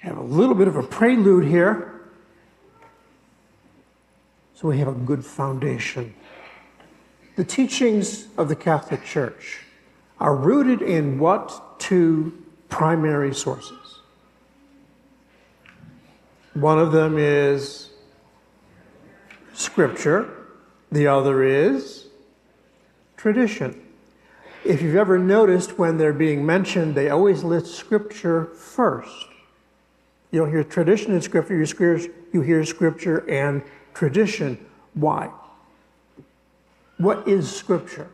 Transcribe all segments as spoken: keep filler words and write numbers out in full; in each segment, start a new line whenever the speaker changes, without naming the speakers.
have a little bit of a prelude here so we have a good foundation. The teachings of the Catholic Church are rooted in what two primary sources? One of them is Scripture. The other is tradition. If you've ever noticed when they're being mentioned, they always list Scripture first. You don't hear tradition and Scripture, you hear Scripture and tradition. Why? What is Scripture?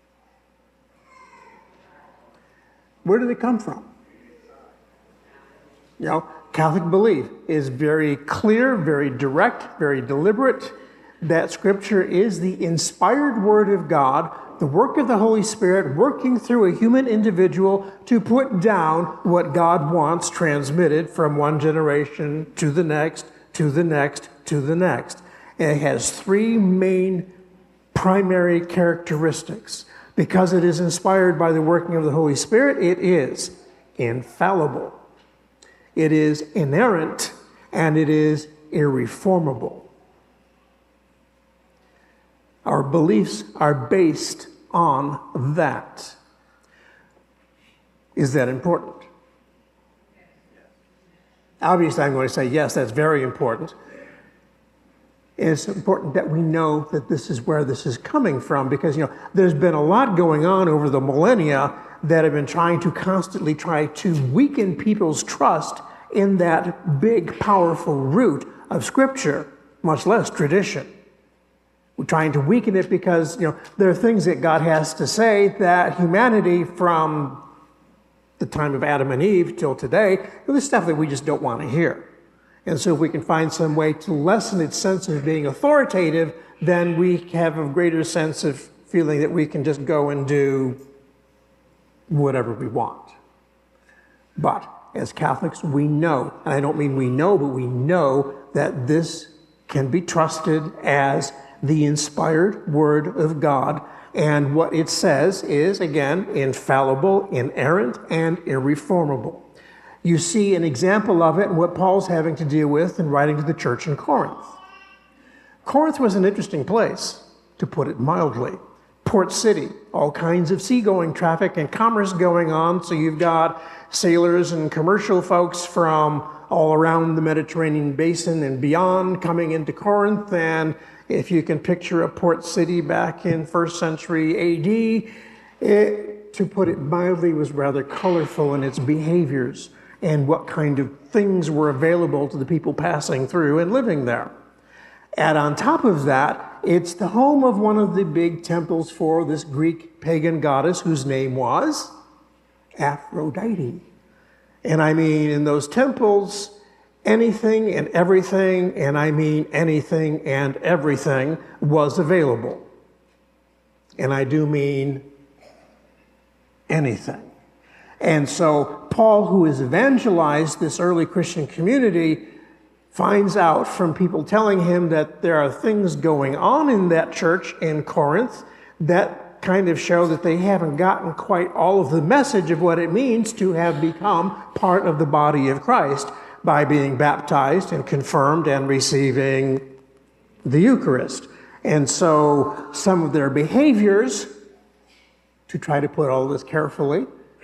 Where did it come from? You know, Catholic belief is very clear, very direct, very deliberate, that Scripture is the inspired Word of God, the work of the Holy Spirit working through a human individual to put down what God wants transmitted from one generation to the next, to the next, to the next. And it has three main primary characteristics. Because it is inspired by the working of the Holy Spirit, it is infallible, it is inerrant, and it is irreformable. Our beliefs are based on that. Is that important? Obviously, I'm going to say yes, that's very important. It's important that we know that this is where this is coming from, because, you know, there's been a lot going on over the millennia that have been trying to constantly try to weaken people's trust in that big, powerful root of Scripture, much less tradition. We're trying to weaken it because, you know, there are things that God has to say that humanity from the time of Adam and Eve till today, there's stuff that we just don't want to hear. And so if we can find some way to lessen its sense of being authoritative, then we have a greater sense of feeling that we can just go and do whatever we want. But as Catholics, we know, and I don't mean we know, but we know that this can be trusted as the inspired Word of God. And what it says is, again, infallible, inerrant, and irreformable. You see an example of it in what Paul's having to deal with in writing to the church in Corinth. Corinth was an interesting place, to put it mildly. Port city, all kinds of seagoing traffic and commerce going on. So you've got sailors and commercial folks from all around the Mediterranean basin and beyond coming into Corinth. And if you can picture a port city back in first century A D, it, to put it mildly, was rather colorful in its behaviors and what kind of things were available to the people passing through and living there. And on top of that, it's the home of one of the big temples for this Greek pagan goddess whose name was Aphrodite. And I mean, in those temples, anything and everything, and I mean anything and everything, was available. And I do mean anything. And so Paul, who has evangelized this early Christian community, finds out from people telling him that there are things going on in that church in Corinth that kind of show that they haven't gotten quite all of the message of what it means to have become part of the body of Christ by being baptized and confirmed and receiving the Eucharist. And so some of their behaviors, to try to put all this carefully,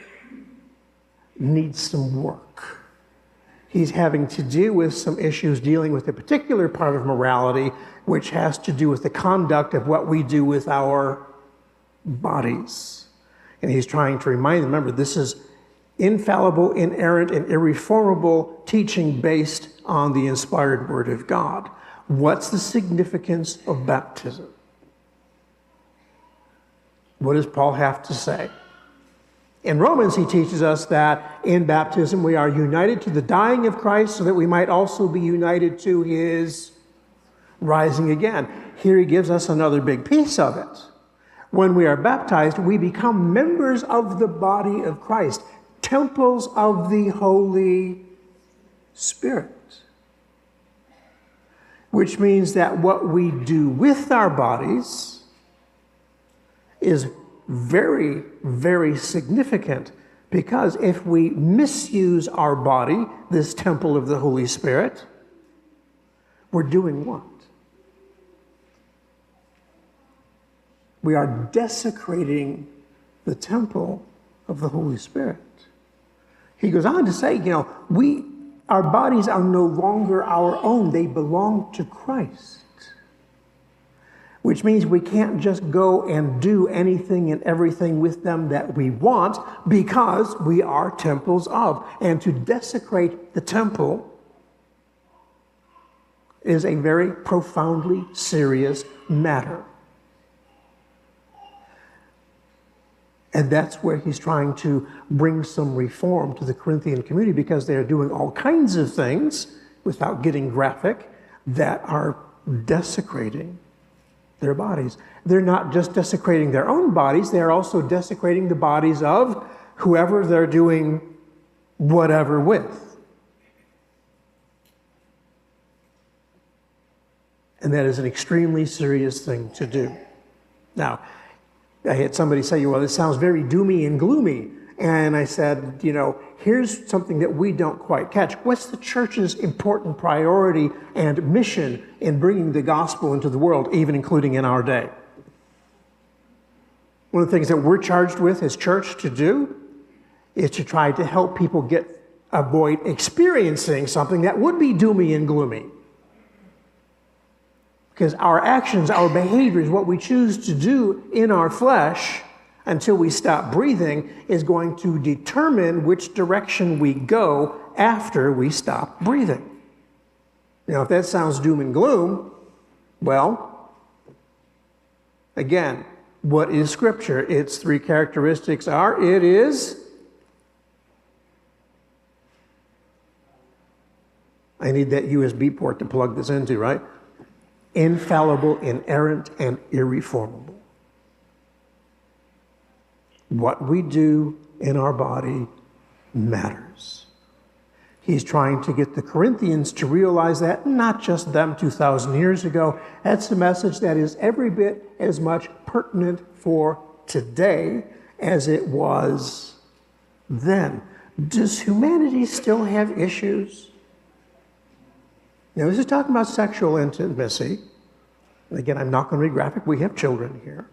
needs some work. He's having to deal with some issues dealing with a particular part of morality, which has to do with the conduct of what we do with our bodies. And he's trying to remind them, remember, this is infallible, inerrant, and irreformable teaching based on the inspired Word of God. What's the significance of baptism? What does Paul have to say? In Romans, he teaches us that in baptism we are united to the dying of Christ so that we might also be united to his rising again. Here he gives us another big piece of it. When we are baptized, we become members of the body of Christ, temples of the Holy Spirit. Which means that what we do with our bodies is very, very significant, Because if we misuse our body, this temple of the Holy Spirit, we're doing what? We are desecrating the temple of the Holy Spirit. He goes on to say, you know, we, our bodies are no longer our own. They belong to Christ. Which means we can't just go and do anything and everything with them that we want, because we are temples of. And to desecrate the temple is a very profoundly serious matter. And that's where he's trying to bring some reform to the Corinthian community, because they're doing all kinds of things, without getting graphic, that are desecrating their bodies. They're not just desecrating their own bodies, they're also desecrating the bodies of whoever they're doing whatever with. And that is an extremely serious thing to do. Now, I had somebody say, well, this sounds very doomy and gloomy. And I said, you know, here's something that we don't quite catch. What's the church's important priority and mission in bringing the gospel into the world, even including in our day? One of the things that we're charged with as church to do is to try to help people get avoid experiencing something that would be doomy and gloomy. Because our actions, our behaviors, what we choose to do in our flesh until we stop breathing is going to determine which direction we go after we stop breathing. Now, if that sounds doom and gloom, well, again, what is Scripture? Its three characteristics are, it is, I need that U S B port to plug this into, right? Infallible, inerrant, and irreformable. What we do in our body matters. He's trying to get the Corinthians to realize that, not just them two thousand years ago. That's a message that is every bit as much pertinent for today as it was then. Does humanity still have issues? Now, this is talking about sexual intimacy. And again, I'm not going to be graphic. We have children here.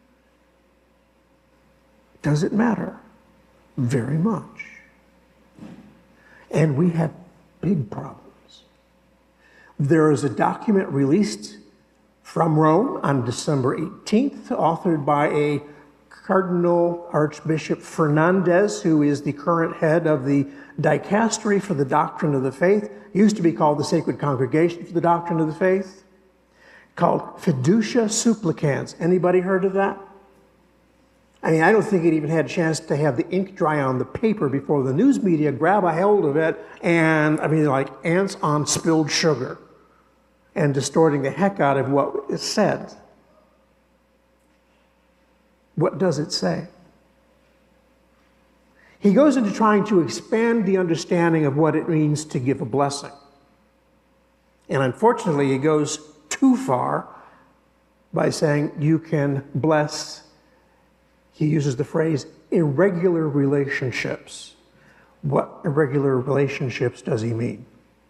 Does it matter? Very much. And we have big problems. There is a document released from Rome on December eighteenth, authored by a Cardinal Archbishop Fernandez, who is the current head of the Dicastery for the Doctrine of the Faith. Used to be called the Sacred Congregation for the Doctrine of the Faith, called Fiducia Supplicans. Anybody heard of that? I mean, I don't think it even had a chance to have the ink dry on the paper before the news media grab a hold of it, and I mean, like ants on spilled sugar, and distorting the heck out of what is said. What does it say? He goes into trying to expand the understanding of what it means to give a blessing. And unfortunately, he goes too far by saying you can bless, he uses the phrase, irregular relationships. What irregular relationships does he mean?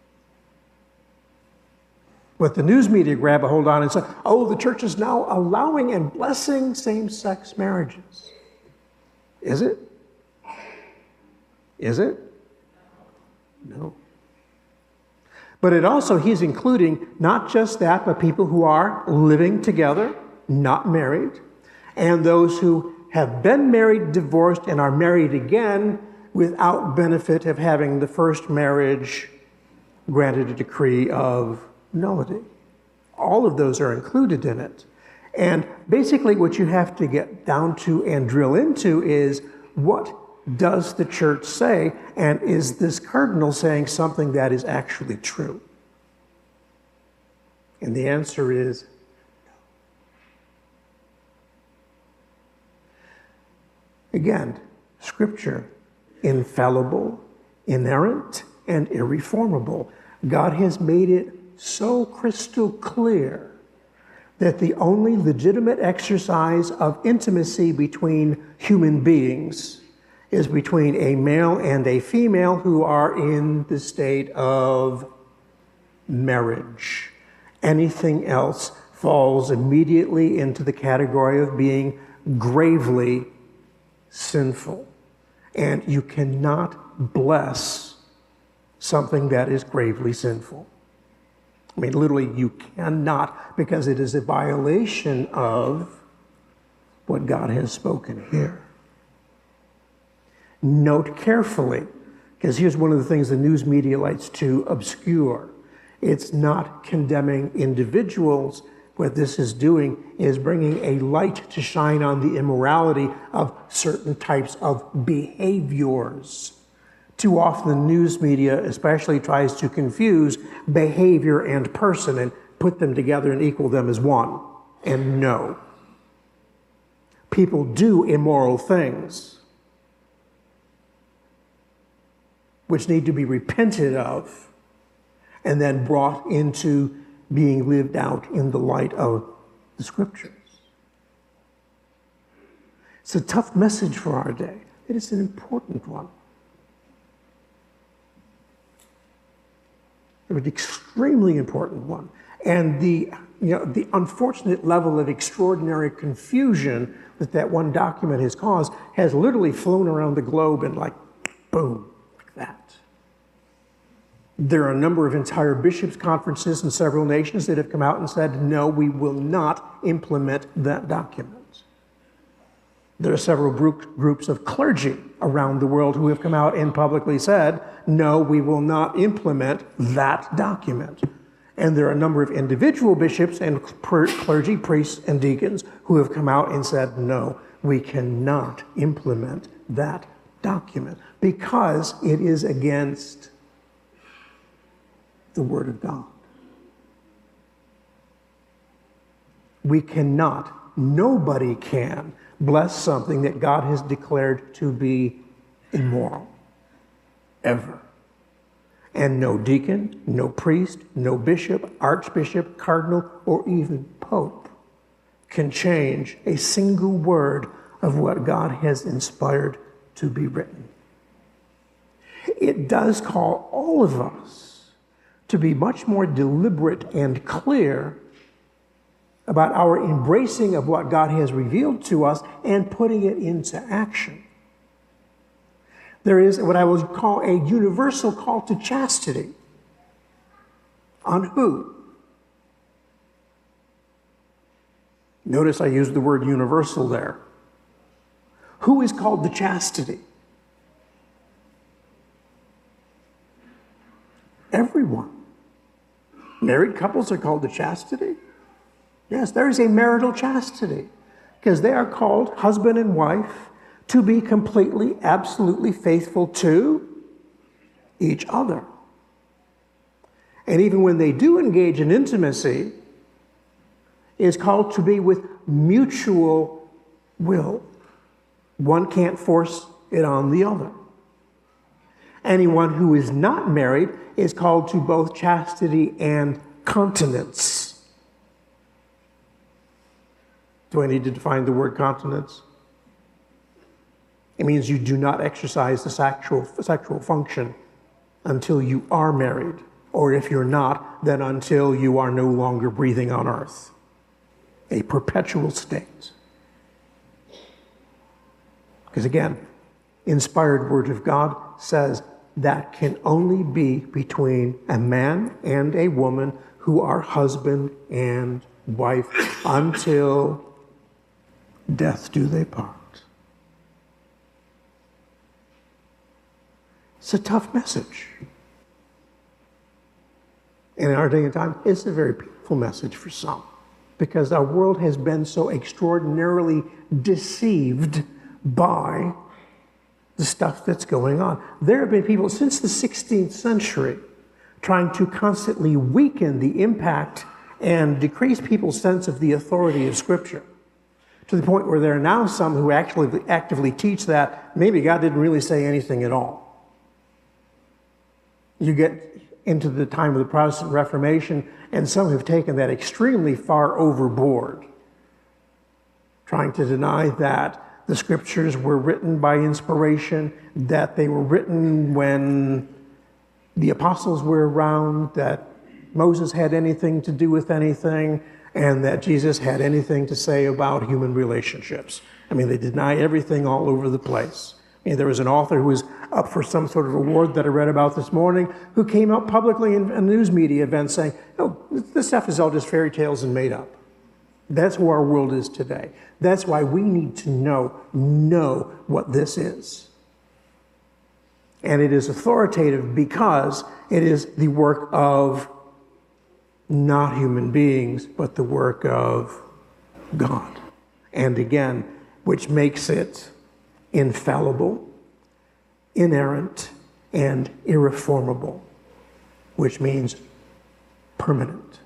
But the news media grab a hold on and say, oh, the church is now allowing and blessing same-sex marriages. Is it? Is it? No. But it also, he's including not just that, but people who are living together, not married, and those who have been married, divorced, and are married again without benefit of having the first marriage granted a decree of nullity. All of those are included in it. And basically what you have to get down to and drill into is, what does the church say? And is this cardinal saying something that is actually true? And the answer is no. Again, Scripture, infallible, inerrant, and irreformable. God has made it so crystal clear that the only legitimate exercise of intimacy between human beings is between a male and a female who are in the state of marriage. Anything else falls immediately into the category of being gravely sinful. And you cannot bless something that is gravely sinful. I mean, literally, you cannot, because it is a violation of what God has spoken here. Note carefully, because here's one of the things the news media likes to obscure. It's not condemning individuals. What this is doing is bringing a light to shine on the immorality of certain types of behaviors. Too often the news media especially tries to confuse behavior and person and put them together and equal them as one. And no. People do immoral things which need to be repented of and then brought into being lived out in the light of the Scriptures. It's a tough message for our day. It is an important one. An extremely important one. And the, you know, the unfortunate level of extraordinary confusion that that one document has caused has literally flown around the globe and like, boom, like that. There are a number of entire bishops' conferences in several nations that have come out and said, no, we will not implement that document. There are several group, groups of clergy around the world who have come out and publicly said, no, we will not implement that document. And there are a number of individual bishops and clergy, priests, and deacons who have come out and said, no, we cannot implement that document because it is against the Word of God. We cannot, nobody can, bless something that God has declared to be immoral, ever. And no deacon, no priest, no bishop, archbishop, cardinal, or even pope can change a single word of what God has inspired to be written. It does call all of us to be much more deliberate and clear about our embracing of what God has revealed to us and putting it into action. There is what I would call a universal call to chastity. On who? Notice I used the word universal there. Who is called to chastity? Everyone. Married couples are called to chastity. Yes, there is a marital chastity because they are called husband and wife to be completely, absolutely faithful to each other. And even when they do engage in intimacy, is called to be with mutual will. One can't force it on the other. Anyone who is not married is called to both chastity and continence. Do I need to define the word continence? It means you do not exercise the sexual, sexual function until you are married. Or if you're not, then until you are no longer breathing on earth. A perpetual state. Because again, inspired word of God says that can only be between a man and a woman who are husband and wife until death do they part. It's a tough message. And in our day and time, it's a very painful message for some because our world has been so extraordinarily deceived by the stuff that's going on. There have been people since the sixteenth century trying to constantly weaken the impact and decrease people's sense of the authority of Scripture, to the point where there are now some who actually actively teach that maybe God didn't really say anything at all. You get into the time of the Protestant Reformation, and some have taken that extremely far overboard, trying to deny that the scriptures were written by inspiration, that they were written when the apostles were around, that Moses had anything to do with anything, and that Jesus had anything to say about human relationships. I mean, they deny everything all over the place. I mean, there was an author who was up for some sort of award that I read about this morning who came out publicly in a news media event saying, no, this stuff is all just fairy tales and made up. That's who our world is today. That's why we need to know, know what this is. And it is authoritative because it is the work of not human beings, but the work of God. And again, which makes it infallible, inerrant, and irreformable, which means permanent.